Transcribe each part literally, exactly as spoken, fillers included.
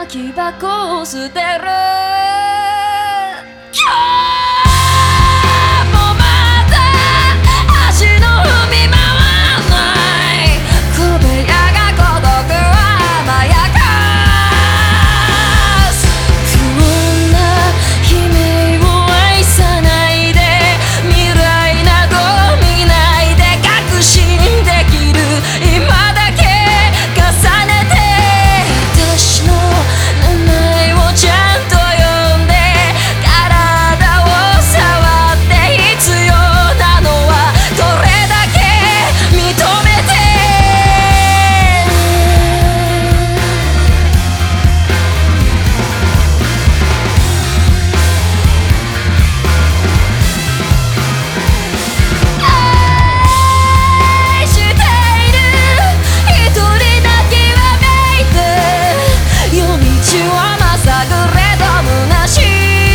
き箱を捨てる今日もまた足の踏み回らない小部屋が孤独を甘やかす不穏な悲鳴を愛さないで未来など見ないで確信できる今だけ重ねて私の名前をちゃんと呼んで体を触って必要なのはどれだけ認めて愛している一人だけはめいて夜道をまさぐれど虚しい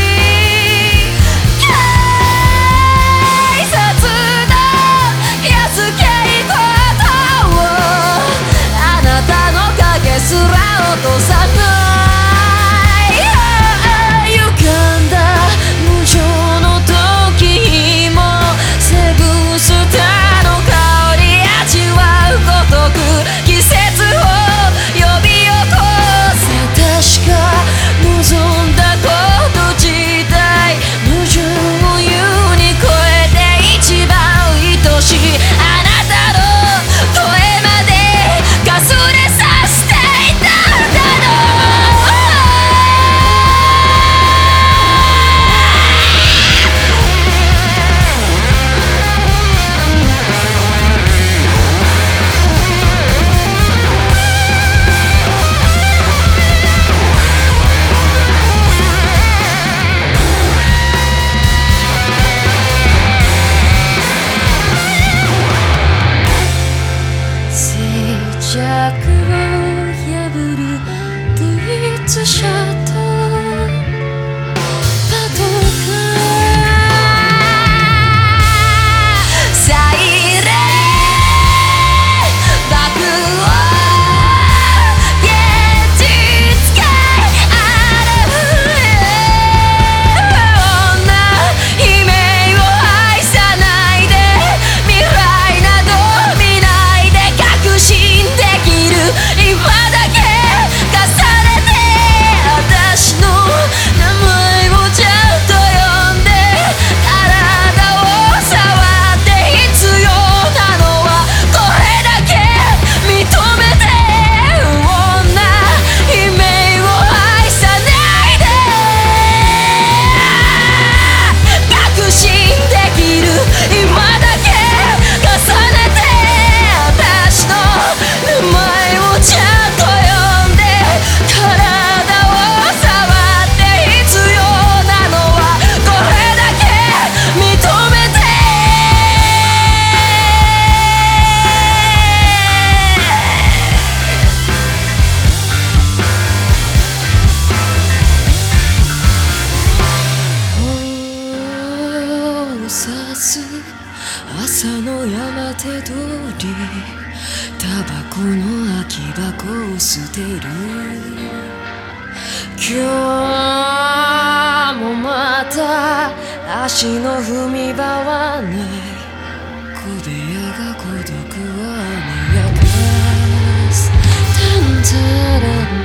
警察の安けいことをあなたの影すら落とさない歪んだ無情の時もセブンスターの香り味わうごとく季節を呼び起こせ確か望んだこと自体矛盾を優に超えて一番愛しいあなたの声までかすれさせていたんだろ静寂を破るドイツ車とパトカーサイレン爆音現実界あらふれ女悲鳴を愛さないで未来など見ないで確信できる今だけ重ねて私の名前をちゃんと呼んで体を触って必要なのはこれだけ認めて不穏な悲鳴を愛さないで確信できる今だけ重ねて私の名前をちゃんと呼んで体を触って必要なのはこれだけ認めてをさす朝の山手通りタバコの空き箱を捨てる今日もまた足の踏み場はない小部屋が孤独を甘やかすタンタラン